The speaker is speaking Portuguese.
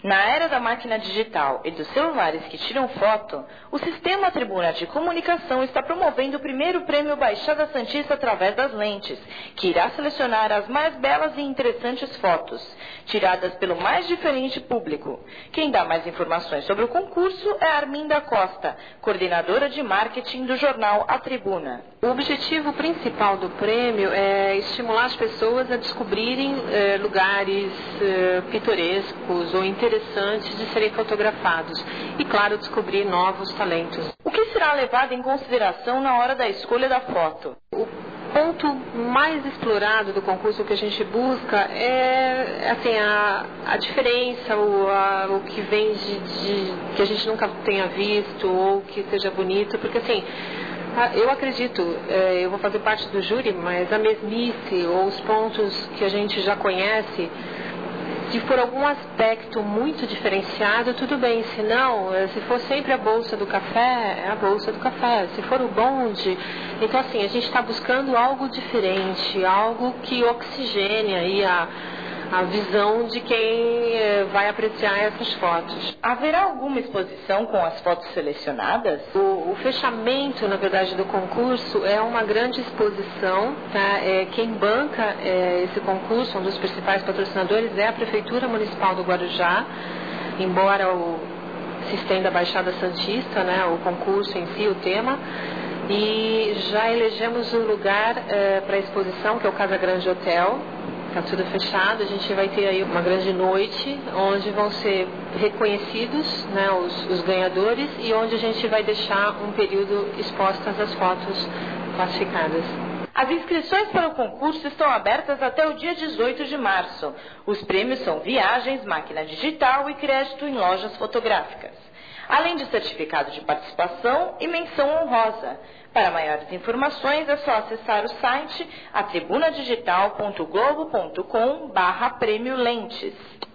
Na era da máquina digital e dos celulares que tiram foto, o Sistema Tribuna de Comunicação está promovendo o primeiro prêmio Baixada Santista através das lentes, que irá selecionar as mais belas e interessantes fotos, tiradas pelo mais diferente público. Quem dá mais informações sobre o concurso é Arminda Costa, coordenadora de marketing do jornal A Tribuna. O objetivo principal do prêmio é estimular as pessoas a descobrirem lugares pitorescos ou interessantes de serem fotografados e, claro, descobrir novos talentos. O que será levado em consideração na hora da escolha da foto? O ponto mais explorado do concurso que a gente busca é assim, a diferença, o que vem que a gente nunca tenha visto ou que seja bonito, porque assim, eu acredito, eu vou fazer parte do júri, mas a mesmice ou os pontos que a gente já conhece, se for algum aspecto muito diferenciado, tudo bem. Se não, se for sempre a bolsa do café, é a bolsa do café. Se for o bonde, então assim, a gente está buscando algo diferente, algo que oxigene aí a visão de quem vai apreciar essas fotos. Haverá alguma exposição com as fotos selecionadas? O fechamento, na verdade, do concurso é uma grande exposição. Tá? Quem banca esse concurso, um dos principais patrocinadores, é a Prefeitura Municipal do Guarujá, embora se estenda a Baixada Santista, né, o concurso em si, o tema. E já elegemos o lugar para a exposição, que é o Casa Grande Hotel. Está tudo fechado, a gente vai ter aí uma grande noite, onde vão ser reconhecidos, né, os ganhadores, e onde a gente vai deixar um período expostas as fotos classificadas. As inscrições para o concurso estão abertas até o dia 18 de março. Os prêmios são viagens, máquina digital e crédito em lojas fotográficas, além de certificado de participação e menção honrosa. Para maiores informações é só acessar o site atribunadigital.globo.com/prêmio lentes.